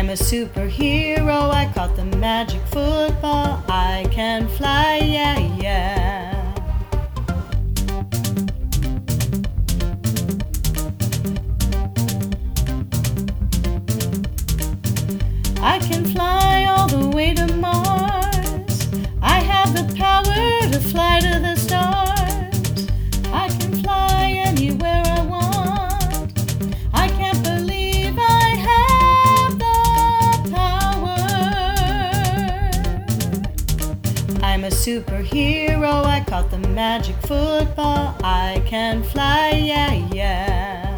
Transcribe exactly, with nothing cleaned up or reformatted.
I'm a superhero, I caught the magic football. I can fly, yeah, yeah. I can fly all the way to Mars. I have the power to fly to the stars. I can fly anywhere I want. I can't believe I have the power. I'm a superhero, I caught the magic football. I can fly, yeah, yeah.